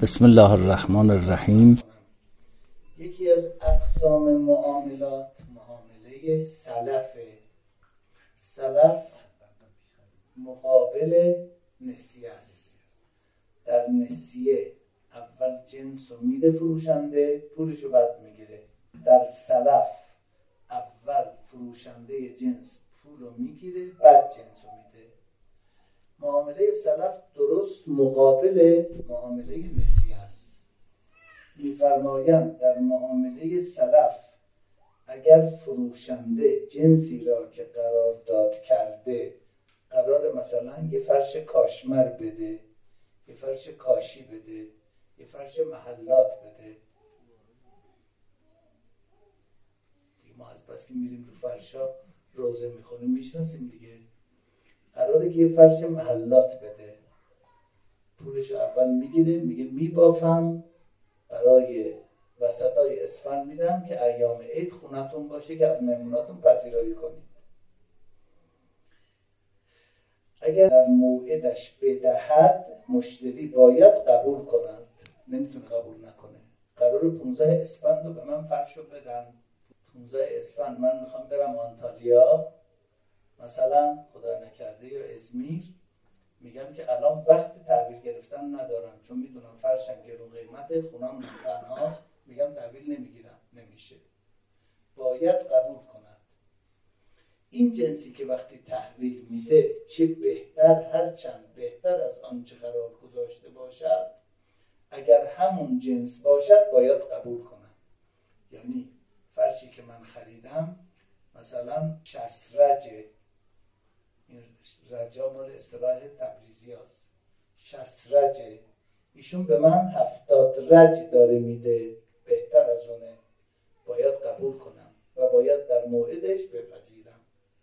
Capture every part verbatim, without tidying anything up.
بسم الله الرحمن الرحیم. یکی از اقسام معاملات معامله سلفه. سلف مقابل نسیه است. در نسیه اول جنس رو میده فروشنده، پولش رو بعد میگیره. در سلف اول فروشنده جنس پول رو میگیره، بعد جنس رو میده. معامله سلف درست مقابل معامله نسیه است. می‌فرمایند در معامله سلف اگر فروشنده جنسی را که قرارداد کرده، قرار مثلا یه فرش کاشمر بده، یه فرش کاشی بده، یه فرش محلات بده، دیگه ما از بس که میریم رو فرشا روزه میخونیم میشناسیم دیگه. قراره که یه فرش محلات بده، پولش اول میگیره، میگه میبافم برای وسطای اسفند میدم که ایام عید خونتون باشه که از مهموناتون پذیرایی کنید. اگر در موعدش بدهد مشتری باید قبول کنند، نمیتونه قبول نکنه. قراره پونزده اسفند رو به من فرش رو بدن، پونزده اسفند من میخوام برم آنتالیا مثلا، خدا نکرده، یا ازمیر، میگم که الان وقت تحویل گرفتن ندارم چون میدونم فرشم گرون قیمته، خونم تنهاست، میگم تحویل نمیگیرم. نمیشه، باید قبول کند. این جنسی که وقتی تحویل میده چه بهتر، هر چند بهتر از آنچه قرار گذاشته باشد، اگر همون جنس باشد باید قبول کنم. یعنی فرشی که من خریدم مثلا شسرجه، این رجا مال اصطلاح تبریزی هست، شسرجه، ایشون به من هفتاد رج داره میده، بهتر از اونه، باید قبول کنم و باید در موعدش بپذیرم.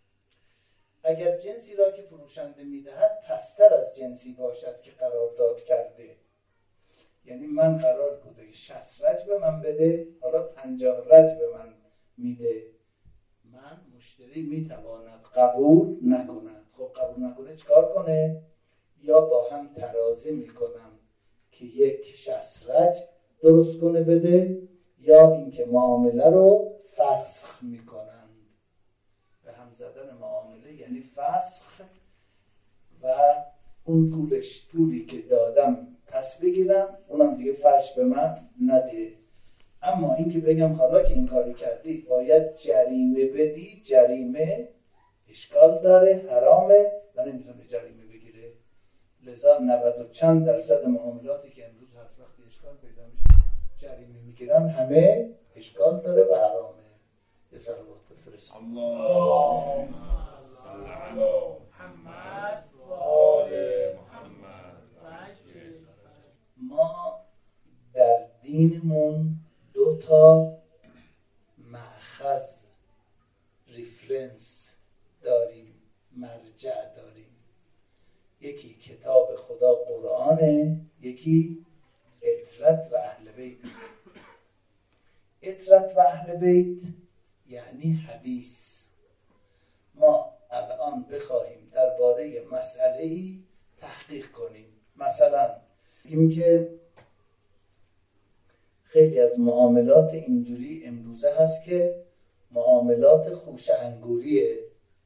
اگر جنسی را که فروشنده میدهد پستر از جنسی باشد که قرارداد کرده، یعنی من قرار بوده شصت رج به من بده، حالا پنجاه رج به من میده، من مشتری میتواند قبول نکند. خب قبول نکنه چکار کنه؟ یا با هم ترازی میکنم که یک شصت رج درست کنه بده، یا اینکه معامله رو فسخ میکنند. به هم زدن معامله یعنی فسخ و اون پولش پولی که دادم پس بگیرم، اونم دیگه فرش به من نده. اما اینکه بگم حالا که این کاری کردی باید جریمه بدی، جریمه اشکال داره، حرامه و نمیتونه جریمه بگیره. لذا نود و چند درصد معاملاتی که امروز هست وقتی اشکال پیدا میشه جریمه میگیرن، همه اشکال داره و حرامه. یه صلوات بفرست. اللهم صل علی محمد و آل محمد. ما در دینمون دو تا مأخذ، ریفرنس داریم، مرجع داریم. یکی کتاب خدا قرآنه، یکی اطرت و اهل بیت. اطرت و اهل بیت یعنی حدیث. ما الان بخواهیم درباره مسئله‌ای تحقیق کنیم، مثلا بگیم که خیلی از معاملات اینجوری امروزه هست که معاملات خوش انگوریه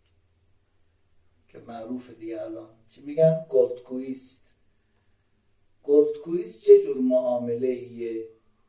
که معروف دیگه. الان چی میگن؟ گلدکویست. گلدکویست چه جور معامله ایه؟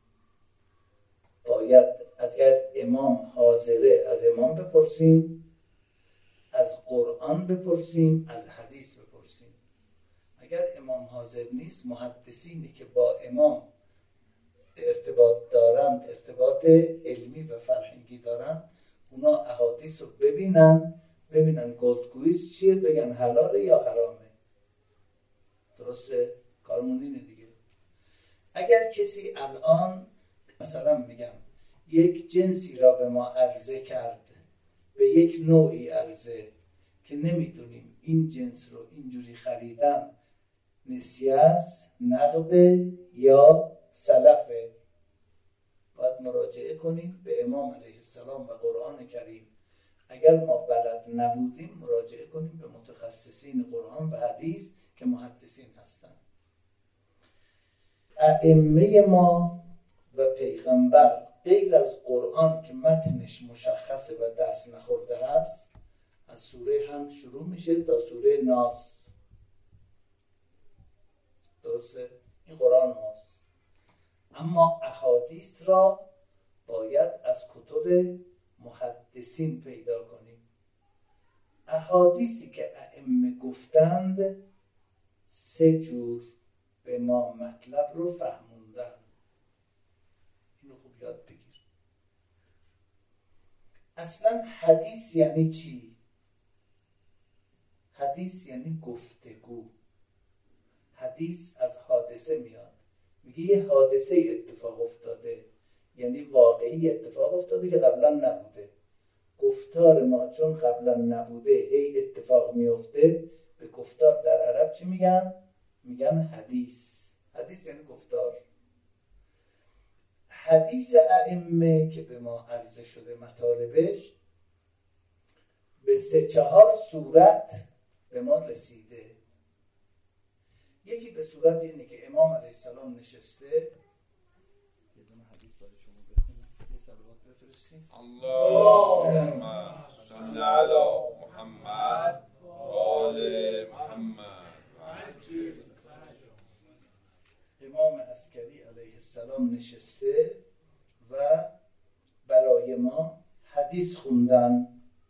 باید اگر امام حاضره از امام بپرسیم، از قرآن بپرسیم، از حدیث بپرسیم. اگر امام حاضر نیست، محدثینی که با امام ارتباط دارند، ارتباط علمی و فرهنگی دارند، اونا احادیث رو ببینن، ببینن گلدکویست چیه، بگن حلاله یا حرامه. درسته؟ کارمون اینه دیگه. اگر کسی الان مثلا میگم یک جنسی را به ما عرضه کرد، به یک نوعی عرضه که نمیدونیم این جنس رو اینجوری خریدن نسیه است، نقده یا سلفه، باید مراجعه کنیم به امام علیه السلام و قرآن کریم. اگر ما بلد نبودیم مراجعه کنیم به متخصصین قرآن و حدیث که محدثین هستند. ائمه ما و پیغمبر غیر از قرآن که متنش مشخصه و دست نخورده هست، از سوره حمد شروع میشه تا سوره ناس. درسته؟ این قرآن ماست. اما احادیث را باید از کتب محدثین پیدا کنیم. احادیثی که ائمه گفتند سه جور به ما مطلب رو فهموندن. اینو خوب یاد بگیر. اصلا حدیث یعنی چی؟ حدیث یعنی گفتگو. حدیث از حادثه میاد. میگه یه حادثه اتفاق افتاده، یعنی واقعی اتفاق افتاده که قبلا نبوده. گفتار ما چون قبلا نبوده هی اتفاق میفته، به گفتار در عرب چی میگن؟ میگن حدیث. حدیث یعنی گفتار. حدیث ائمه که به ما عرضه شده مطالبش به سه چهار صورت به ما رسیده. یکی به صورت اینه که امام علیه السلام نشسته، یه دونه حدیث برای شما بخونم، یه صلوات بفرستیم. اللهم صل علی محمد و آل محمد. امام عسکری علیه السلام نشسته و برای ما حدیث خوندن.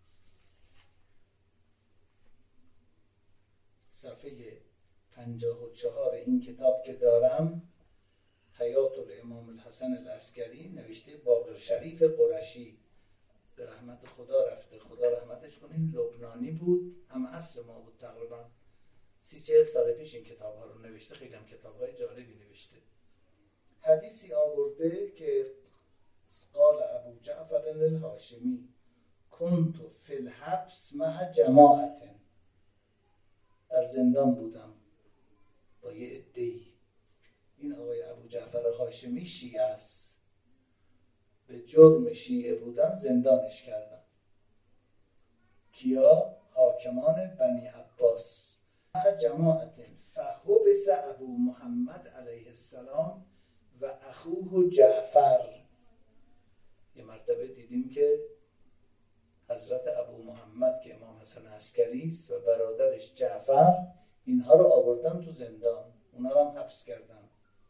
صفحه پنجاه و چهار این کتاب که دارم، حیات الامام الحسن العسکری، نوشته باقر شریف قرشی، به رحمت خدا رفته، خدا رحمتش کنه. این لبنانی بود، هم اصل ما بود، تقریبا سی چهل سال پیش این کتاب ها رو نوشته. خیلی هم کتاب های جالبی نوشته. حدیثی آورده که قال ابو جعفر الهاشمی کنت فی الحبس مع جماعت، در زندان بودم با یه عده‌ای. این آقای ابو جعفر هاشمی شیعه است، به جرم شیعه بودن زندانش کردن. کیا؟ حاکمان بنی عباس. جماعت فحبس ابو محمد علیه السلام و اخوه جعفر. یه مرتبه دیدیم که حضرت ابو محمد که امام حسن عسکری است و برادرش جعفر، اینها رو آوردن تو زندان، اونا رو هم حبس کردن.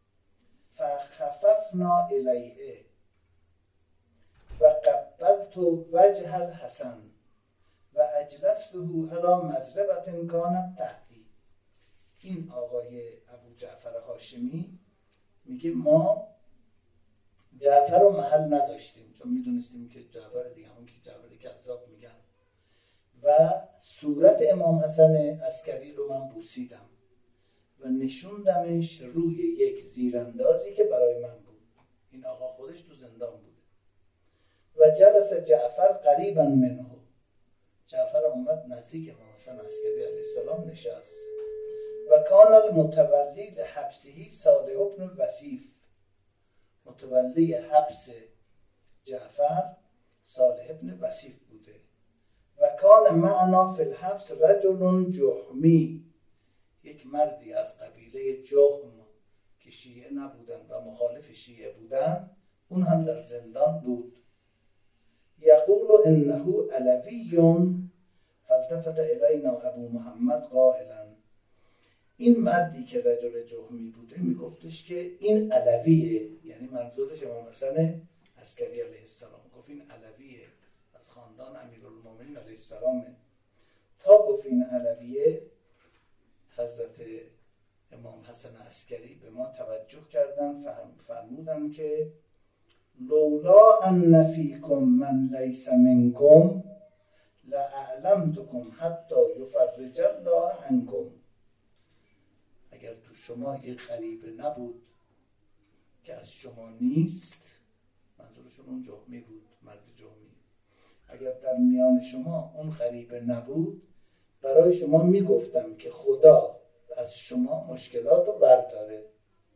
فخففنا الیه و قبلت وجه الحسن و اجلسته علی مزربة کانت تحتی. این آقای ابو جعفر هاشمی میگه ما جعفر رو محل نذاشتیم، چون میدونستیم که جعفر دیگه همون که جعفر کذاب میگن، و صورت امام حسن عسکری رو من بوسیدم و نشوندمش روی یک زیراندازی که برای من بود. این آقا خودش تو زندان بوده. و جلس جعفر قریبا منه، جعفر اومد نزدیک امام حسن عسکری علیه السلام نشست. و کان المتولی لحبسه صالح بن وصیف، متولی حبس جعفر صالح بن وصیف بوده. و کان معنا فی الحبس رجل جحمی، یک مردی از قبیله جحم که شیعه نبودن و مخالف شیعه بودن، اون هم در زندان بود. یقول انه علوی فالتفت الینا ابو محمد قائلا، این مردی که رجل جحمی بوده میگفتش که این علویه، یعنی منظورش امام حسن عسکری علیه السلام. گفت این علویه، از خاندان امیرالمومنین علیه السلامه. تا گفت این علویه، حضرت امام حسن عسکری به ما توجه کردن، فرمودن که لولا ان فیکم من لیس منکم لأعلمتکم حتی یفرج الله عنکم. اگر تو شما یک غریبه نبود که از شما نیست، منظورشون اون جحمی بود، مرد جحمی، اگر در میان شما اون غریبه نبود، برای شما میگفتم که خدا از شما مشکلات رو برداره.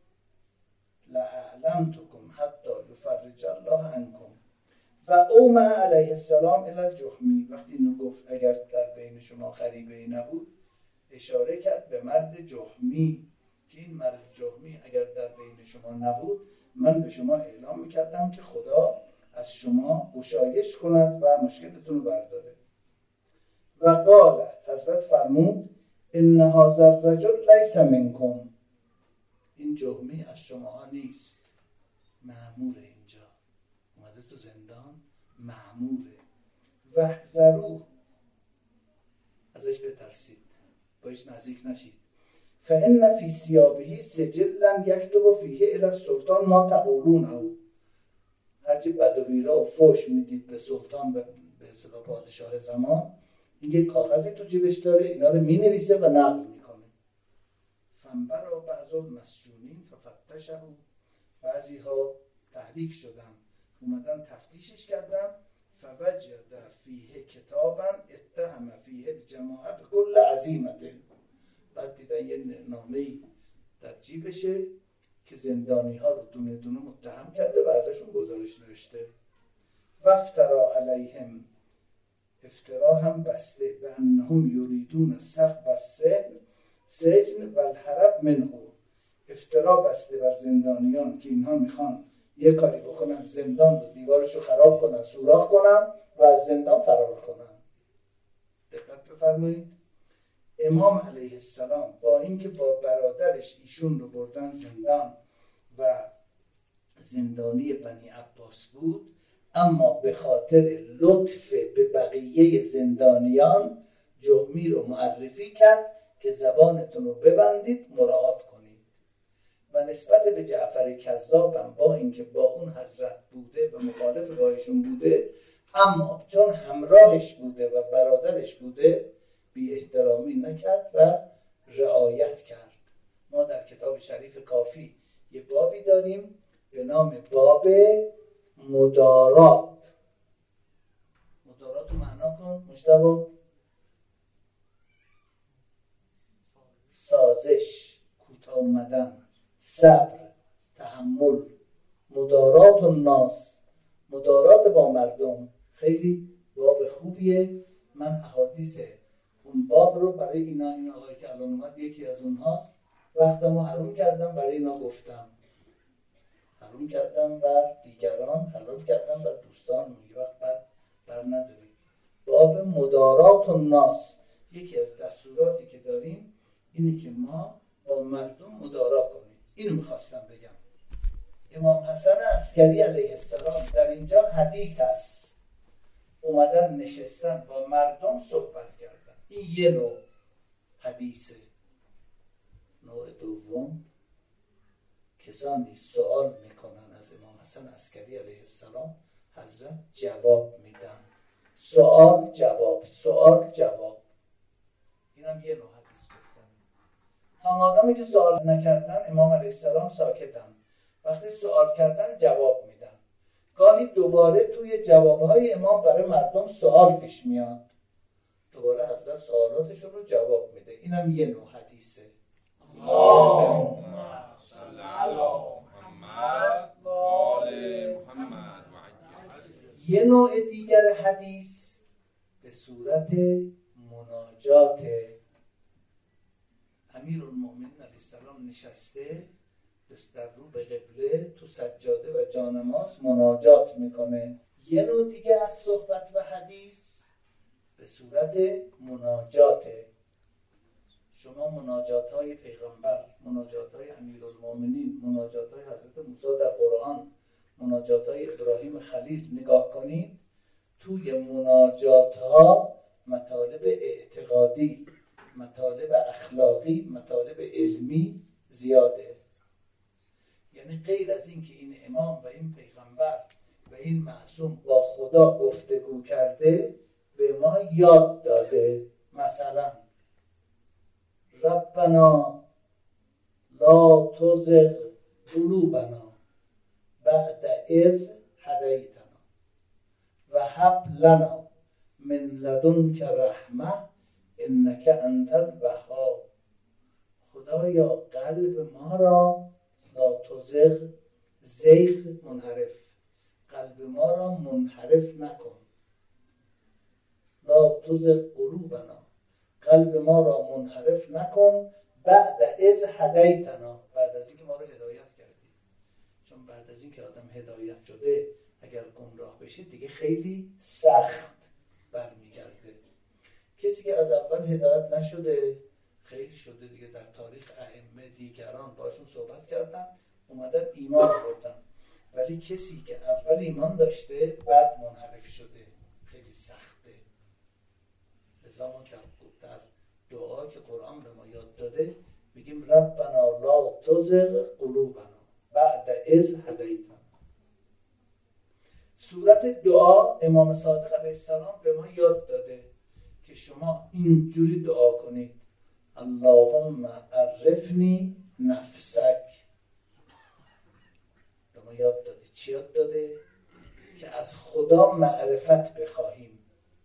لأعلمتکم حتی یفرج الله عنکم. و اومع علیه السلام الی الجحمی، وقتی اینو گفت اگر در بین شما غریبه نبود، اشاره کرد به مرد جحمی که این مرد جهمی اگر در بین شما نبود، من به شما اعلام میکردم که خدا از شما گشایش کند و مشکلتون رو برداره. و قال، حضرت فرمود ان هذا الرجل لیس منکم، این جهمی از شما نیست، مأموره، اینجا اومده تو زندان، مأموره. واحذروه، ازش بترسید، باش نزدیک نشید. فإن فی ثیابه سجلا یکتب فیه الی السلطان ما تقولونه، هرچی بد و بیرا و فحش میدید به سلطان، به اصطلاح پادشاه زمان، این یک کاغذی تو جیبش داره، اینا رو مینویسه و نقل میکنه. فانبرا بعض المسجونین ففتشه، بعضی ها تحریک شدن اومدن تفتیشش کردن. فوجد فیه کتابا اتهم فیه بجماعت کل عزیمته، بعد دیدن یه نامه‌ای در جیبشه که زندانی ها رو دونه دونه متهم کرده و ازشون گزارش نوشته. و افترا علیهم، افترا هم بسته، به انهم یریدون سقف السجن سجن و الهرب منه، افترا بسته بر زندانیان که اینها میخوان یه کاری بکنن، زندان رو دیوارشو خراب کنن، سوراخ کنن و از زندان فرار کنن. دقت بفرمایید، امام علیه السلام با اینکه با برادرش ایشون رو بردن زندان و زندانی بنی عباس بود، اما به خاطر لطف به بقیه زندانیان جهمی رو معرفی کرد که زبانتون رو ببندید، مراعات کنید. و نسبت به جعفر کذابم با اینکه با اون حضرت بوده و مخالف با ایشون بوده، اما چون همراهش بوده و برادرش بوده بی احترامی نکرد و رعایت کرد. ما در کتاب شریف کافی یه بابی داریم به نام باب مدارات. مدارات رو معنا کن مجتبی. سازش، کوتاه اومدن، صبر، تحمل. مدارات الناس، مدارات با مردم. خیلی باب خوبیه. من احادیث اون باب رو برای اینا، این آقایی که الان اومد یکی از اونهاست، وقتمو حروم کردم برای اینا گفتم، حروم کردم بر دیگران، حلال کردم بر دوستان. یه وقت بعد بر ندارید. باب مدارات الناس، یکی از دستوراتی که داریم اینه که ما با مردم مدارا کنیم. اینو میخواستم بگم. امام حسن عسکری علیه السلام در اینجا حدیث است، اومدن نشستن با مردم صحبت کردن. این یه نوع حدیثه. نوع دوم، کسانی سوال میکنن از امام حسن عسکری علیه السلام، حضرت جواب میدن. سوال جواب، سوال جواب. اینم یه نوع حدیث گفتن. هم آدمی که سوال نکردن امام علیه السلام ساکتن، وقتی سوال کردن جواب میدن. گاهی دوباره توی جوابهای امام برای مردم سوال پیش میاد، دوباره حضرت سوالاتشون رو جواب میده. اینم یه نوع حدیثه. اللهم صل علی محمد و آل محمد. یه نوع دیگر حدیث به صورت مناجات. امیرالمومنین علیه السلام نشسته در رو به قبله تو سجاده و جانماز مناجات میکنه. یه نوع دیگه از صحبت و حدیث به صورت مناجاته. شما مناجات های پیغمبر، مناجات های امیرالمومنین، مناجات های حضرت موسی در قرآن، مناجات های ابراهیم خلیل نگاه کنید، توی مناجات ها مطالب اعتقادی، مطالب اخلاقی، مطالب علمی زیاده. یعنی غیر از این که این امام و این پیغمبر و این معصوم با خدا گفتگو کرده، به ما یاد داده. مثلا ربنا لا تزغ قلوبنا بعد اذ هدیتنا و هب لنا من لدنک رحمه انک انت الوهاب. خدایا قلب ما را، لا تزغ، زیغ منحرف، قلب ما را منحرف نکن. لا تزغ قلوبنا، قلب ما را منحرف نکن. بعد از هدیتنا، بعد از اینکه ما رو هدایت کردی. چون بعد از اینکه آدم هدایت شده اگر گمراه بشه دیگه خیلی سخت برمیگرده. کسی که از اول هدایت نشده، خیلی شده دیگه در تاریخ ائمه دیگران باشون صحبت کردن اومدن ایمان بردن، ولی کسی که اول ایمان داشته بعد منحرف شده خیلی سخته. لذا ما در دعا که قرآن به ما یاد داده میگیم ربنا لا تزغ قلوبنا بعد از هدیتنا. صورت دعا امام صادق علیه السلام به ما یاد داده که شما اینجوری دعا کنید اللهم عرفنی نفسک. به ما یاد داده. چی یاد داده؟ که از خدا معرفت بخواهیم.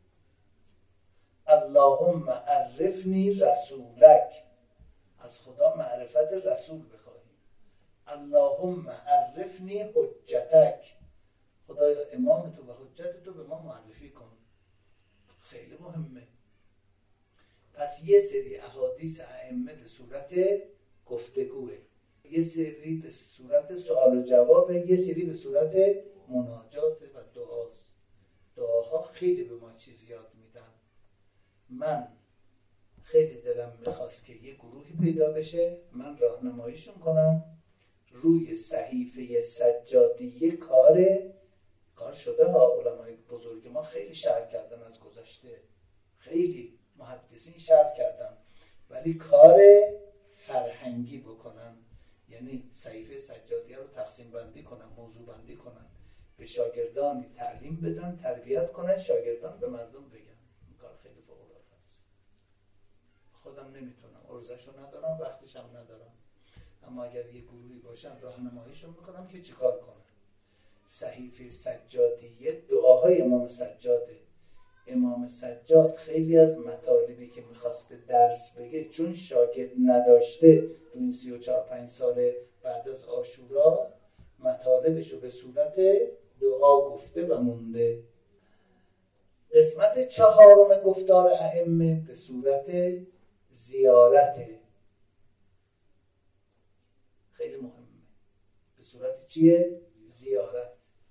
اللهم عرفنی رسولک، از خدا معرفت رسول بخواهیم. اللهم عرفنی حجتک، خدایا امام تو و حجت تو به ما معرفی کن. خیلی مهمه. پس یه سری احادیث ائمه به صورت گفتگوه، یه سری به صورت سوال و جوابه، یه سری به صورت مناجات و دعاست. دعاها خیلی به ما چیز یاد میدن. من خیلی دلم میخواست که یه گروهی پیدا بشه من راهنماییشون کنم روی صحیفه سجادیه. کار کار شده ها، علمای بزرگ ما خیلی شرح کردن از گذشته، خیلی محدثین شرح کردن، ولی کار فرهنگی بکنن، یعنی صحیفه سجادیه رو تقسیم بندی کنن، موضوع بندی کنن، به شاگردانی تعلیم بدن، تربیت کنن، شاگردان به مردم بگن. این کار خیلی فوق العاده است. خودم نمیتونم، عرضه‌شو ندارم، وقتش هم ندارم، اما اگر یه گروهی باشن راهنماییشون میکنم که چیکار کنن. صحیفه سجادیه دعاهای امام سجاده. امام سجاد خیلی از مطالبی که میخواسته درس بگه چون شاگرد نداشته تو این سی و چهار پنج سال بعد از عاشورا مطالبشو به صورت دعا گفته و مونده. قسمت چهارم گفتار ائمه به صورت زیارته. خیلی مهمه. به صورت چیه؟ زیارت.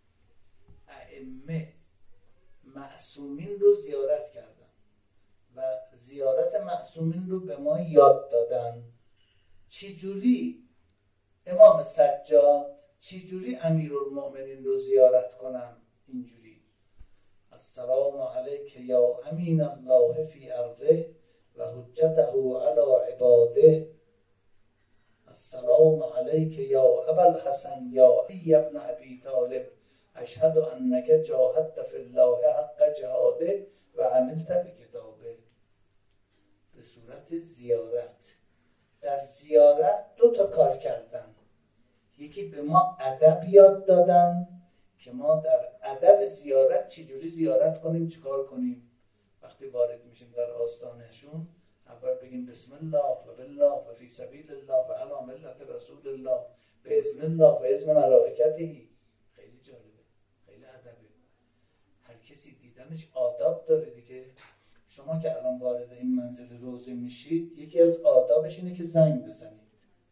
ائمه معصومین رو زیارت کردن و زیارت معصومین رو به ما یاد دادن. چی جوری امام سجاد، چی جوری امیرالمؤمنین رو زیارت کنم؟ اینجوری: السلام علیک یا امین الله فی ارضه و حجته علی عباده. السلام علیک یا ابا الحسن یا علی ابن ابی طالب اشهد انک جاهدت فی الله حق جهاده و عملت بکتابه. به صورت زیارت. در زیارت دو تا کار کردن. یکی به ما ادب یاد دادن که ما در ادب زیارت چجوری زیارت کنیم، چیکار کنیم. وقتی وارد میشیم در آستانشون اول بگیم بسم الله و بالله و فی سبیل الله و علی ملت رسول الله به اذن الله و اذن ملائکته. خیلی جالبه، خیلی ادبه. هر کسی دیدنش آداب داره دیگه. شما که الان وارد این منزل روضه میشید یکی از آدابش اینه که زنگ بزنید.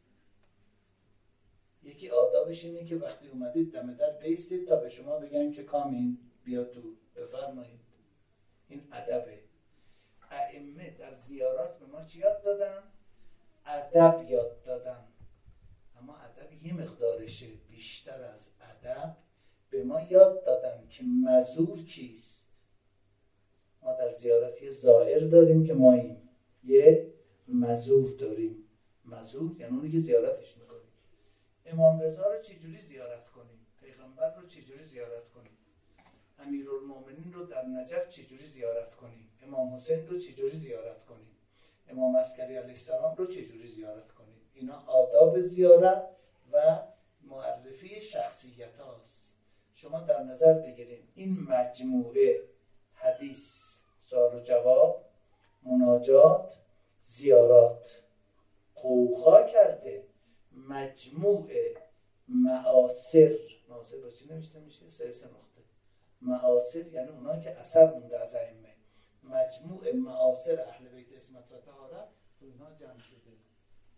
یکی آدابش اینه که وقتی اومدید دم در بیستید تا به شما بگن که کامین بیا تو، بفرمایید. این ادبه. ائمه در زیارات به ما چی یاد دادن؟ ادب یاد دادن. اما ادب یه مقدارشه، بیشتر از ادب به ما یاد دادن که مزور کیست. ما در زیارت یه زائر داریم که ماییم، یه مزور داریم. مزور یعنی اونی که زیارتش میکنیم. امام رضا رو چجوری زیارت کنیم؟ پیغمبر رو چجوری زیارت کنیم؟ امیرالمؤمنین رو در نجف چجوری زیارت کنیم؟ امام حسین رو چجوری زیارت کنیم؟ امام عسکری علیه السلام رو چجوری زیارت کنیم؟ اینا آداب زیارت و معرفی شخصیت هاست. شما در نظر بگیرید این مجموعه حدیث، سوال و جواب، مناجات، زیارات قوقا کرده مجموعه معاصر. معاصر با چی نوشته میشه؟ سه سه نقطه. معاصر یعنی اونایی که اثر مونده از ائمه. مجموعه معاصر اهل بیت عصمت و طهارت تو اینها جمع شده.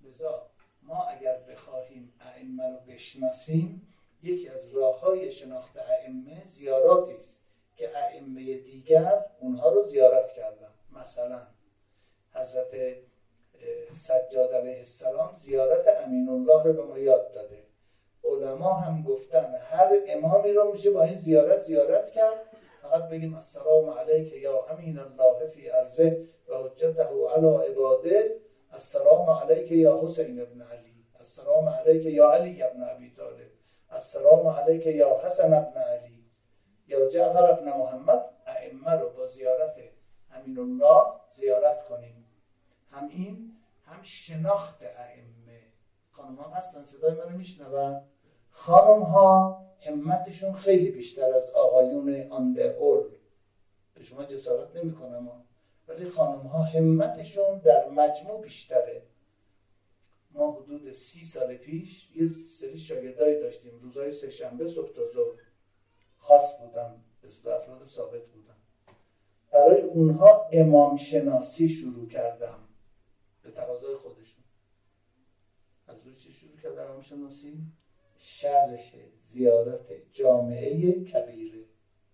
لذا ما اگر بخواهیم ائمه رو بشناسیم، یکی از راه‌های شناخت ائمه زیاراتی است که ائمه دیگر اونها رو زیارت کردن. مثلا حضرت سجاد علیه السلام زیارت امین الله رو به ما یاد داده. علما هم گفتن هر امامی رو میشه با این زیارت زیارت کرد، فقط بگیم السلام علیک یا امین الله فی ارضه و حجته علی عباده، السلام علیک یا حسین ابن علی، السلام علیک یا علی ابن ابی طالب، السلام علیک یا حسن ابن علی یا جعفر ابن محمد. ائمه رو با زیارت امین الله زیارت کنیم. هم این هم شناخت ائمه. خانم ها هستن صدای منو میشنون؟ خانم ها همتشون خیلی بیشتر از آقایون آن ده اول. به شما جسارت نمی کنم، ولی خانم ها همتشون در مجموع بیشتره. ما حدود سی سال پیش یه سری شاگردایی داشتیم، روزهای سه شنبه صبح تا ظهر خاص بودن، مثل افراد ثابت بودن. برای اونها امام شناسی شروع کردم به تقاضای خودشون. از روی چی شروع کردم امام شناسی؟ شرح زیارت جامعه کبیره.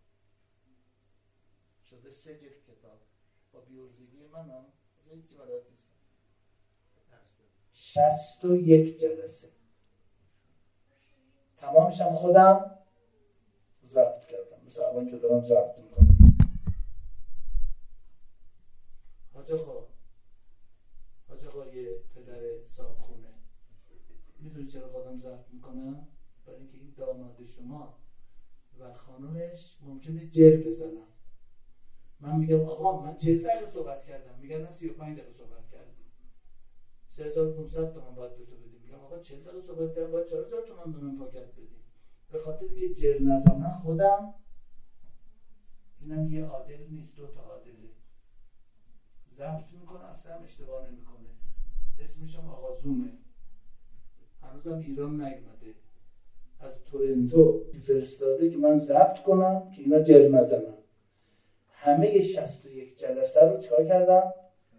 شده سه جلد کتاب با بیورزگی من هم از هیچی بلد نیستم. شصت و یک جلسه تمامش هم خودم ضبط کردم، مثل الان که دارم ضبط میکنم. حاج آقا حاج آقا یه پدر صاحبخونه، میدونی چرا خودم ضبط میکنم؟ برای اینکه این داماد شما و خانومش ممکنه جر بزنم. من میگم آقا من چهل دقیقه صحبت کردم، میگن نه سی و پنج دقیقه صحبت کردم، سه هزار و پانصد تومان باید به تو بدیم. میگم آقا چهل دقیقه صحبت کردم، باید چهار هزار تومان به من پاکت بدیم. به خاطر که جر نزنم خودم، اینم یه عادل نیست، دو تا عادله. ضبط میکنه، اصلا اشتباه نمیکنه. اسمش هم آقا زومه، هنوزم ایران نیومده. از تورنتو فرستاده که من ضبط کنم که اینا جر نزنن. همه شصت و یک جلسه رو چیکار کردم؟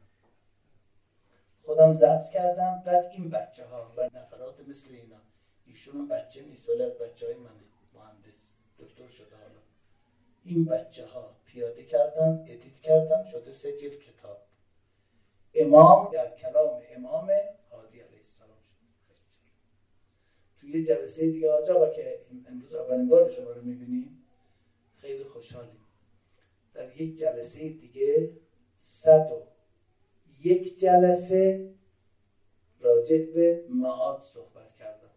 خودم ضبط کردم. بعد این بچه ها و نفرات مثل اینا، ایشون هم بچه نیست ولی از بچه های منه، مهندس دکتر شده، حالا این بچه ها پیاده کردن، ادیت کردن، شده سه جلد کتاب. امام در کلام امام هادی علیه السلام شد. توی یه جلسه دیگه حاج آقا که امروز اولین بار شما رو میبینیم، خیلی خوشحالیم. در یک جلسه دیگه صد و یک جلسه راجع به معاد صحبت کردم،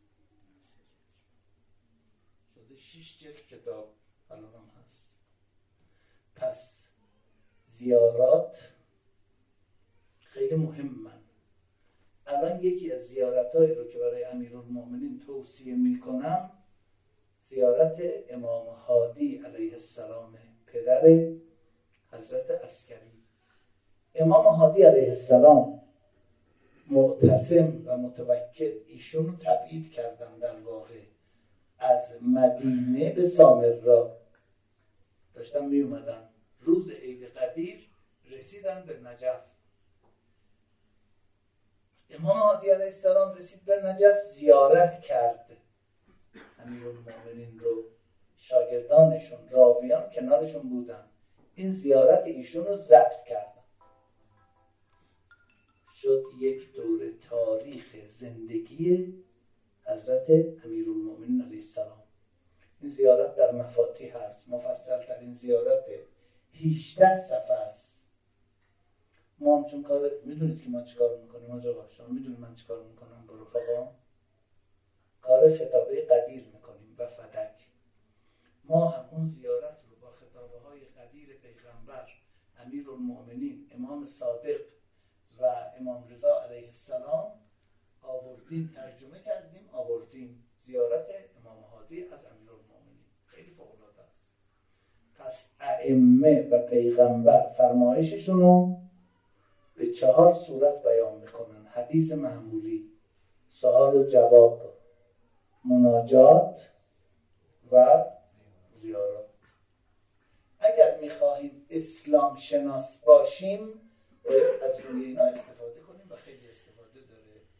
شده شش جلد کتاب الان هم هست. پس زیارات خیلی مهمن. الان یکی از زیارت‌هایی رو که برای امیرالمؤمنین توصیه میکنم زیارت امام هادی علیه السلام، پدر حضرت عسکری. امام هادی علیه السلام معتصم و متوکل، ایشون رو تبعید کردن در واقع از مدینه به سامرا. داشتن می اومدن روز عید قدیر رسیدن به نجف. امام هادی علیه السلام رسید به نجف، زیارت کرد امیرالمؤمنین رو. شاگردانشون راویان کنارشون بودن. این زیارت ایشون رو ضبط کردن، شد یک دوره تاریخ زندگی حضرت امیرالمؤمنین علیه السلام. این زیارت در مفاتیح هست، مفصل ترین زیارت، هجده صفحه است. ما هم چون کار میدونید که ما چیکار میکنیم آقا، شما میدونید من چیکار میکنم با رفقا، کار خطابه قدیر میکنیم و فدک. ما همون زیارت رو با خطابه های قدیر پیغمبر، امیرالمؤمنین، امام صادق و امام رضا علیه السلام آوردیم، ترجمه کردیم، آوردیم. زیارت امام هادی از امیرالمؤمنین خیلی فوق‌العاده است. پس ائمه و پیغمبر فرمایششون رو به چهار صورت بیان میکنن: حدیث معمولی، سوال و جواب، مناجات و زیارات. اگر میخواهیم اسلام شناس باشیم از روی اینا استفاده کنیم و خیلی استفاده داره.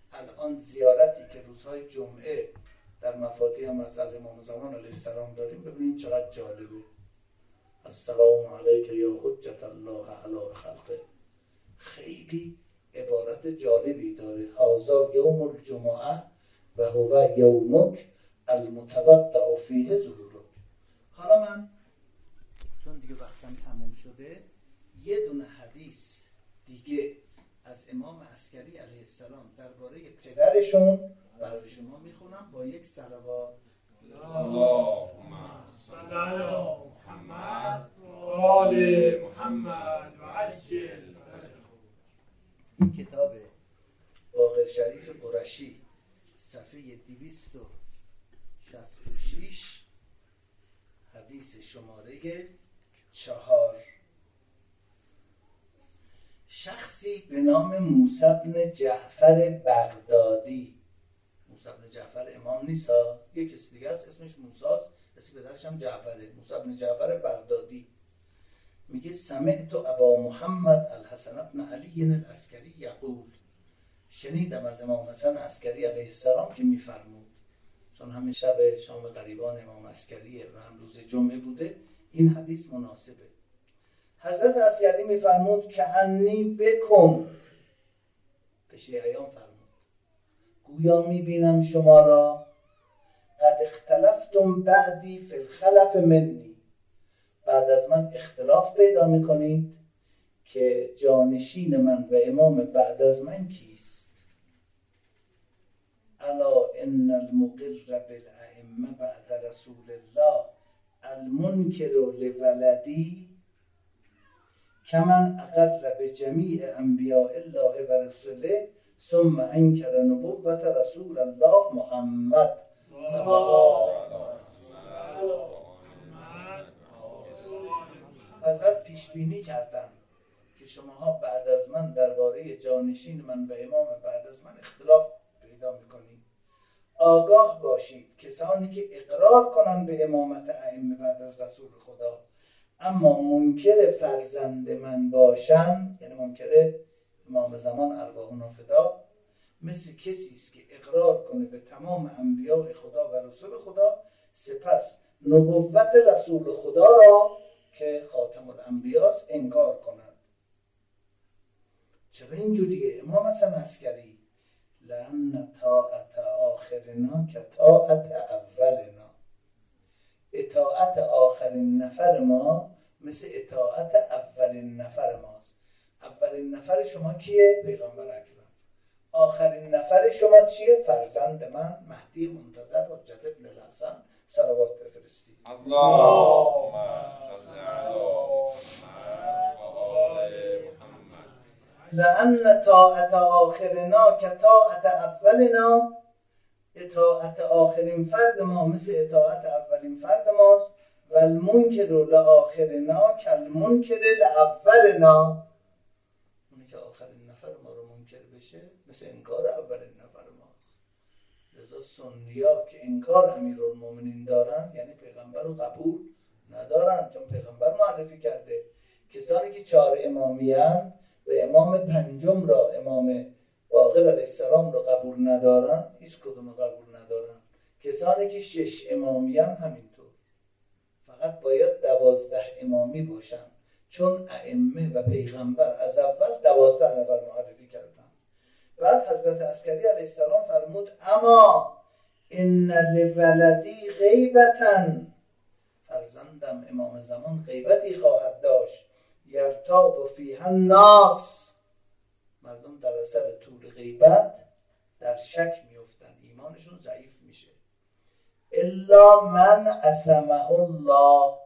الان زیارتی که روزهای جمعه در مفاتیح هم از امام زمان علیه السلام داریم، ببینید چقدر جالبه. السلام علیک یا حجت الله علی خلقه. خیلی عبارت جالبی داره. هذا یوم الجمعه و هو یومک المتوقع فیه ظهورک. حالا من چون دیگه وقتم تموم شده یه دونه حدیث دیگه از امام عسکری علیه السلام درباره پدرشون برای شما میخونم با یک صلوات. اللهم صل علی محمد و آل محمد و عجل. این کتاب باقر شریف قرشی صفحه دویست و شصت و شش حدیث شماره چهار. شخصی به نام موسی بن جعفر بغدادی، موسی بن جعفر امام نیست، یک کسی دیگه است اسمش موسی است، اسم پدرش هم جعفره، موسی بن جعفر بغدادی میگه سمعت ابا محمد الحسن بن علی العسکری یقول، شنیدم از امام حسن عسکری علیه السلام که میفرمود، چون همین شب شام غریبان امام عسکریه و هم روز جمعه بوده این حدیث مناسبه. حضرت عسکری میفرمود که انی بکن، به شیعیان فرمود گویا میبینم شما را قد اختلفتم بعدی فی الخلف منی، بعد از من اختلاف پیدا میکنید که جانشین من و امام بعد از من کیست. الا ان المقر بالائمه بعد رسول الله المنکر لولدی کمن اقر بجمیع انبیاء الله و رسوله ثم انکر نبوت رسول الله محمد صلی الله علیه و حضرت پیش بینی کردن که شماها بعد از من درباره جانشین من و امام بعد از من اختلاف پیدا میکنید. آگاه باشید کسانی که اقرار کنن به امامت ائمه بعد از رسول خدا اما منکر فرزند من باشن، یعنی منکر امام زمان ارواحنا فدا، مثل کسی است که اقرار کنه به تمام انبیاء خدا و رسول خدا سپس نبوت رسول خدا را که خاتم الانبیاست انکار کند. چرا اینجوریه؟ امام حسن عسکری لأن طاعت آخرنا که طاعت اولنا، اطاعت آخرین نفر ما مثل اطاعت اولین نفر ماست. اولین نفر شما کیه؟ پیغمبر اکرم. آخرین نفر شما چیه؟ فرزند من مهدی منتظر حجت ابن الحسن، صلوات بفرستید. اللهم صل علی محمد و آل محمد. لأن طاعت آخرنا که طاعت اولنا، اطاعت آخرین فرد ما مثل اطاعت اولین فرد ماست. و المنکر لآخرنا کالمنکر لأولنا، اونی که آخرین نفر ما رو منکر بشه مثل انکار اولین نفر ماست. لذا سنی‌ها که انکار امیرالمومنین دارن یعنی پیغمبر رو قبول ندارن، چون پیغمبر معرفی کرده کسانی که چهار امامیان و امام پنجم را امام باقر علیه السلام را قبول ندارن هیچ کدوم قبول ندارن. کسانی که شش امامیان همینطور، فقط باید دوازده امامی باشن، چون ائمه و پیغمبر از اول دوازده نفر معرفی کردن. بعد حضرت عسکری علیه السلام فرمود اما ان لولدی غیبتن، فرزندم امام زمان غیبتی خواهد داشت، یرتاب فیها الناس، مردم در اثر طول غیبت در شک میفتن، ایمانشون ضعیف میشه. الا من عصمه الله،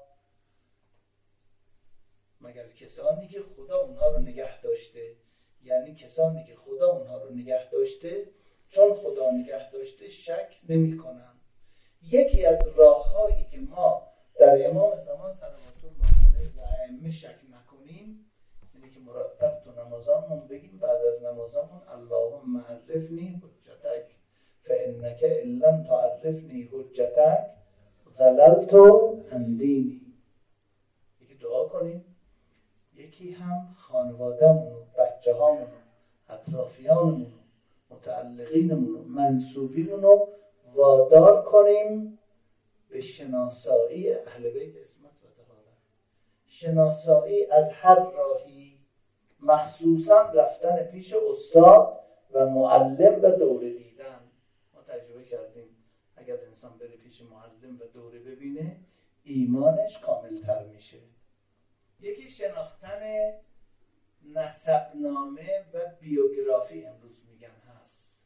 مگر کسانی که خدا اونها رو نگه داشته، یعنی کسانی که خدا اونها رو نگه داشته، چون خدا نگه داشته شک نمی کنن. یکی از راههایی که ما در امام زمان صلوات الله علیه و ائمه شک نکنیم اینه که مرتب تو نمازامون بگیم بعد از نمازامون اللهم عرفنی حجتک فانک ان لم تعرفنی حجتک ضللت عن دینی. یکی دعا کنیم، یکی هم خانواده‌مون، بچه‌هامون، اطرافیانمون متعلقینمون و منسوبینمون رو وادار کنیم به شناسایی اهل بیت عصمت و طهارت. شناسایی از هر راهی، مخصوصا رفتن پیش استاد و معلم و دوره دیدن. ما تجربه کردیم اگر انسان بره پیش معلم و دوره ببینه ایمانش کاملتر میشه. یکی شناختن نسبنامه و بیوگرافی امروز میگن هست.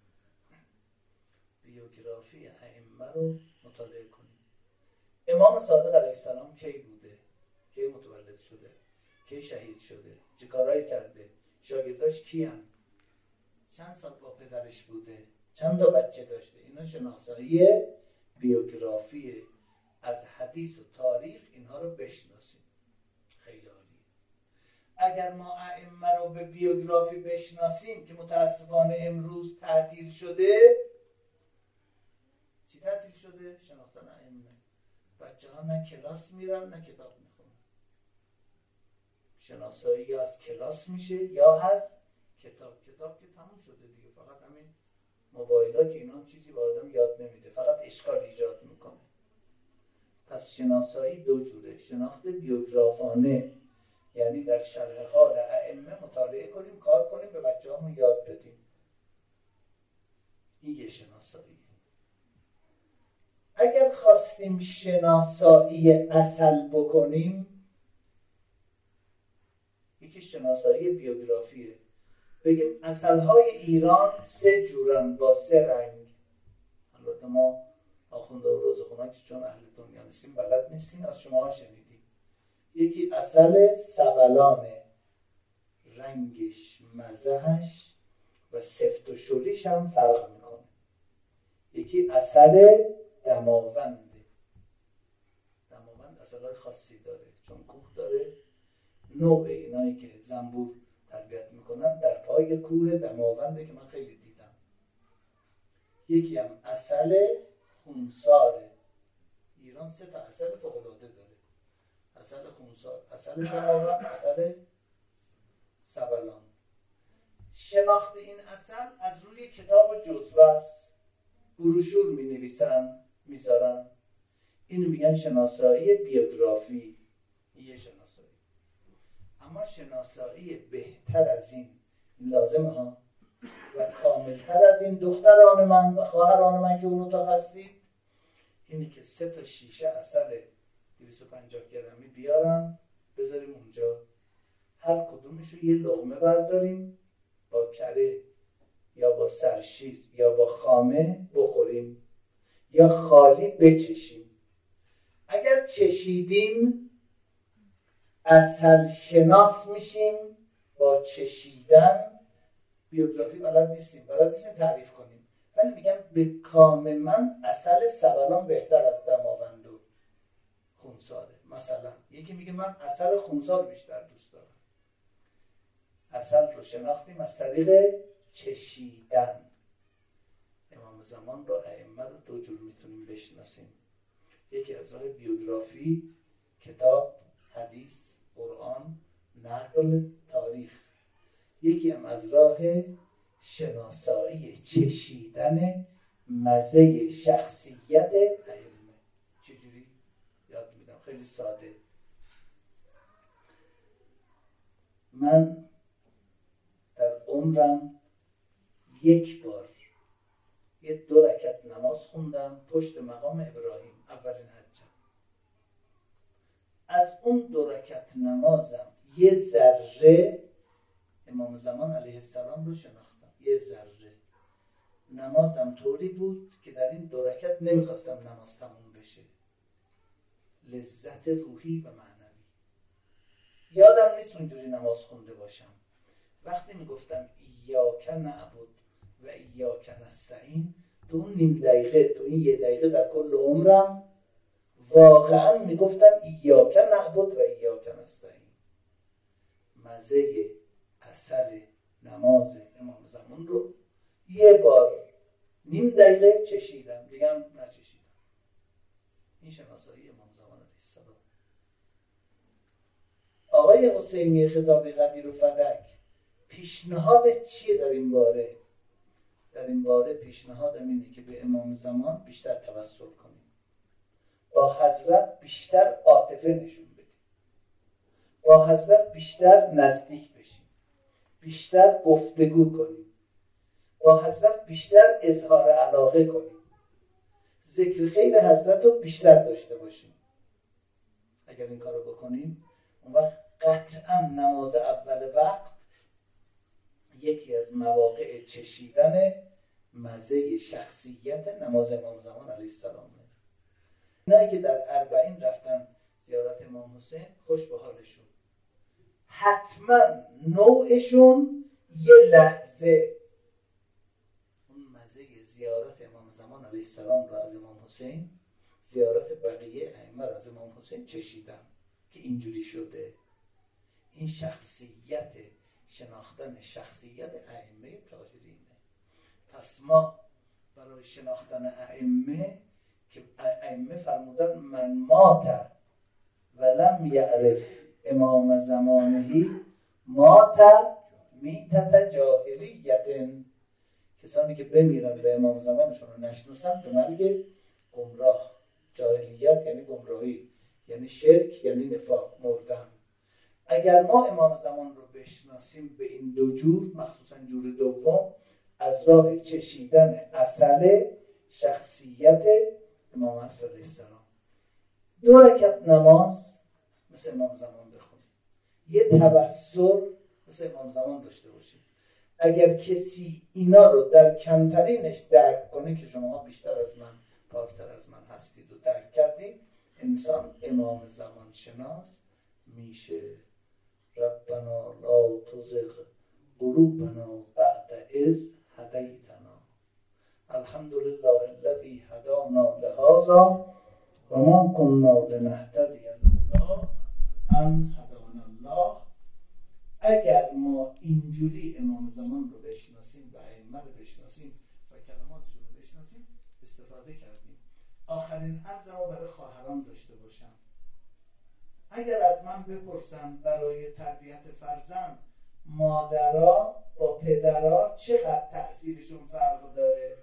بیوگرافی ائمه رو مطالعه کنیم. امام صادق علیه السلام کی بوده؟ کی متولد شده؟ کی شهید شده؟ چه کارایی کرده؟ شاگرداش کیان؟ چند سال با پدرش بوده؟ چند تا بچه داشته؟ اینا شناسایی بیوگرافی از حدیث و تاریخ، اینها رو بشناسیم. خیلی عالی. اگر ما ائمه رو به بیوگرافی بشناسیم که متاسفانه امروز تعطیل شده. چی تعطیل شده؟ شناختن ائمه. بچه ها نه کلاس میرن نه کتاب میخونن. شناسایی یا از کلاس میشه یا از کتاب. کتاب که تموم شده دیگه، فقط همین موبایل ها که اینا چیزی به آدم یاد نمیده، فقط اشکال ایجاد میکنه. پس شناسایی دو جوره. شناخت بیوگرافانه، یعنی در شرح حال ائمه مطالعه کنیم، کار کنیم، به بچه هامون یاد بدیم. این یه شناسایی. اگر خواستیم شناسایی اصل بکنیم، یکی شناسایی بیوگرافیه. بگیم اصلهای ایران سه جورن با سه رنگ. البته ما آخونده و روزخونها که چون اهل دنیا نیستیم بلد نیستیم، از شما ها شنیدیم. یکی اصل سبلانه، رنگش، مزهش و سفت و شلیش هم فرق میکنه. یکی اصل دماونده. دماوند اصلهای خاصی داره، چون کوه داره. نوع اینایی که زنبور تربیت میکنن در پای کوه دماونده که من خیلی دیدم. یکی هم اصل خونساره. ایران سه تا اصل فوق‌العاده داره: اصل خونسار، اصل دماوند، اصل سبلان. شناخت این اصل از روی کتاب جزوه است. بروشور می نویسن، میذارن. اینو میگن شناسایی بیوگرافی. یه شناسایی. اما شناسایی بهتر از این لازمه ها و کاملتر از این، دختران من و خواهران من که اون اتاق هستید، اینی که سه تا شیشه اصل دویست و پنجاه گرمی بیارن بذاریم اونجا، هر کدومشو یه لقمه برداریم با کره یا با سرشیر یا با خامه بخوریم یا خالی بچشیم. اگر چشیدیم اصل شناس میشیم. با چشیدن بیوگرافی بلد نیستیم، بلد نیستیم تعریف کنیم، ولی میگم به کام من اصل سبلان بهتر از دماوند و خونساره. مثلا یکی میگه من اصل خونسار بیشتر دوست دارم. اصل رو شناختیم از طریق چشیدن. امام زمان رو، ائمه رو دو جور میتونیم بشناسیم. یکی از راه بیوگرافی، کتاب، حدیث، قرآن، نقل، تاریخ. یکی هم از راه شناسایی، چشیدن مزه شخصیت ائمه. چجوری؟ یاد میدم، خیلی ساده. من در عمرم یک بار یه دو رکعت نماز خوندم پشت مقام ابراهیم، اولین حجم. از اون دو رکعت نمازم یه ذره امام زمان علیه السلام رو شناختم. یه ذره نمازم طوری بود که در این دو رکعت نمیخواستم نماز تموم بشه. لذت روحی و معنوی. یادم نیست اونجوری نماز خونده باشم. وقتی میگفتم ایاک نعبد و ایاک نستعین، تو اون نیم دقیقه، تو این یه دقیقه در کل عمرم واقعا میگفتم ایاک نعبد و ایاک نستعین. مزه اثر نماز امام زمان رو یه بار نیم دقیقه چشیدم، دیگه هم نچشیدم. این شناسایی امام زمان علیه السلام. آقای حسینی خطابی قدیر و فدک پیشنهاد چیه در این باره؟ در این باره پیشنهادم اینه که به امام زمان بیشتر توسل کنیم، با حضرت بیشتر عاطفه نشون بدیم، با حضرت بیشتر نزدیک بشیم، بیشتر گفتگو کنیم، با حضرت بیشتر اظهار علاقه کنیم، ذکر خیر حضرت رو بیشتر داشته باشیم. اگر این کار رو بکنیم اون وقت قطعا نماز اول وقت یکی از مواقع چشیدن مزه شخصیت نماز امام زمان علیه السلام. اینایی که در اربعین رفتن زیارت امام حسین خوش به حالشون، حتما نوعشون یه لحظه اون مزه زیارت امام زمان علیه السلام را از امام حسین، زیارت بقیه ائمه را از امام حسین چشیدن که اینجوری شده. این شخصیت، شناختن شخصیت ائمه طاهرینه. پس ما برای شناختن ائمه که ائمه فرمودن من مات ولم یعرف امام زمانه مات میتت جاهلیت، کسانی که بمیرن به امام زمانشون رو نشناسن به مرگ گمراه. جاهلیت یعنی گمراهی، یعنی شرک، یعنی نفاق، مردن. اگر ما امام زمان رو بشناسیم به این دو جور، مخصوصا جور دوم، از راه چشیدن اصل شخصیت امام عصر علیه السلام، دو رکعت نماز مثل امام زمان بخونیم، یه تبصر مثل امام زمان داشته باشیم. اگر کسی اینا رو در کمترینش درک کنه، که شما بیشتر از من، پاکتر از من هستید و درک کردید، انسان امام زمان شناس میشه. ربنا لا تزغ قلوبنا بعد اذ هدیتنا الحمدلله الذی هدانا لهذا و ما كنا لنهتدی لولا ان هدانا الله. اگر ما اینجوری امام زمان رو بشناسیم و ائمه رو بشناسیم و کلماتشون رو بشناسیم، استفاده کردیم. آخرین عرضم رو برای خواهران داشته باشم. اگر از من بپرسن برای تربیت فرزند مادرها با پدرها چقدر تأثیرشون فرق داره،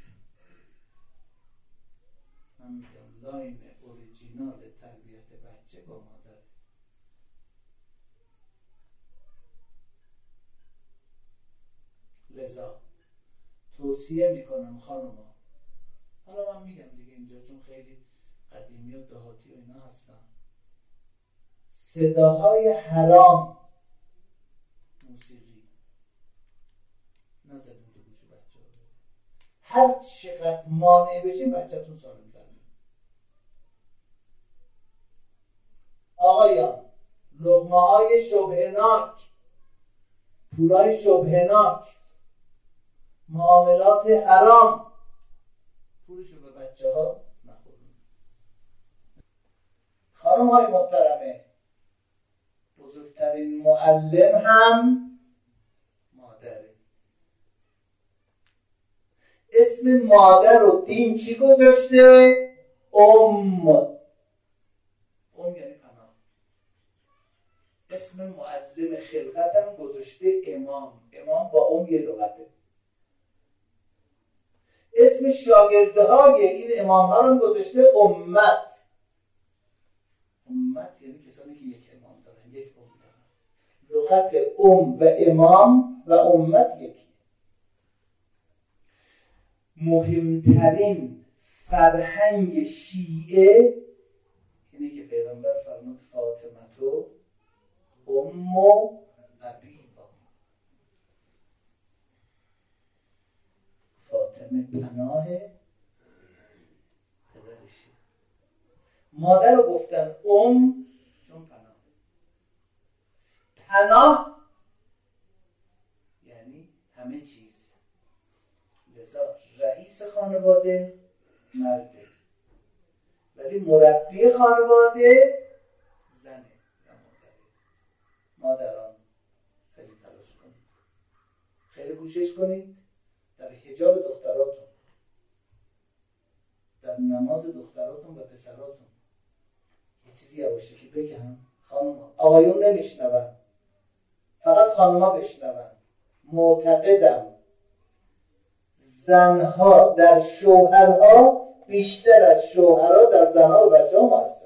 من میگم لاین اوریجینال تربیت بچه با مادر. لذا توصیه میکنم خانوما، حالا من میگم دیگه اینجا چون خیلی قدیمی و دهاتی و اینا هستن، صداهای حرام موسیقی نزدیم تو گوش بچه ها. هر چقدر مانع بشیم بچه‌تون سالم تر میشه. آقایان، لقمه های شبهناک، پولای شبهناک، معاملات حرام، پولشو به بچه ها نخوریم. خانم های محترمه، بزرگترین معلم هم مادره. اسم مادر و دین چی گذاشته؟ ام. ام یعنی پناه. اسم معلم خلقت هم گذاشته امام. امام با ام یه لغته. اسم شاگرده های این امام ها هم گذاشته امت. امت یعنی کسانی که یک امام دارن، یک ام دارن. لغت ام و امام و امت یکی. مهمترین فرهنگ شیعه اینه که پیغمبر فرمود فاطمه ام و ابیبا. فاطمه پناه پدرشه. مادر رو گفتن ام چون پناه. پناه یعنی همه چیز. لذا رئیس خانواده مرده، ولی مربی خانواده زنه و مادره. مادران خیلی تلاش کنید، خیلی کوشش کنید در حجاب دختراتون، در نماز دختراتون و پسراتون. یه چیزی یواشکی بگم، خانم آقایون نمیشنون، فقط خانوما بشنون. معتقدم زنها در شوهرها بیشتر از شوهرها در زنها و بچه ها مؤثر.